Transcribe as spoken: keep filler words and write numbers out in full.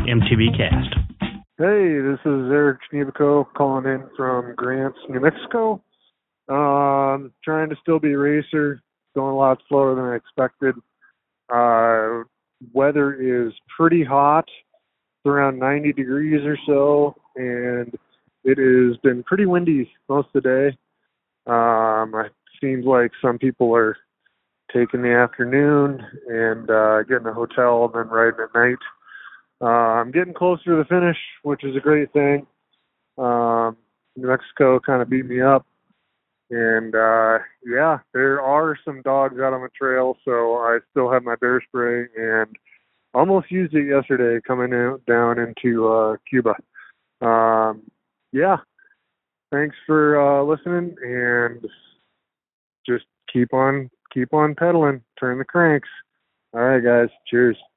M T B Cast. Hey, this is Eric Schneebico calling in from Grants, New Mexico. Um, trying to still be a racer, going a lot slower than I expected. Uh, weather is pretty hot. It's around ninety degrees or so, and it has been pretty windy most of the day. Um, it seems like some people are taking the afternoon and uh, getting a hotel and then riding at night. Uh, I'm getting closer to the finish, which is a great thing. Um, New Mexico kind of beat me up. And, uh, yeah, there are some dogs out on the trail, so I still have my bear spray and almost used it yesterday coming out, down into uh, Cuba. Um, yeah, thanks for uh, listening, and just keep on keep on pedaling. Turn the cranks. All right, guys. Cheers.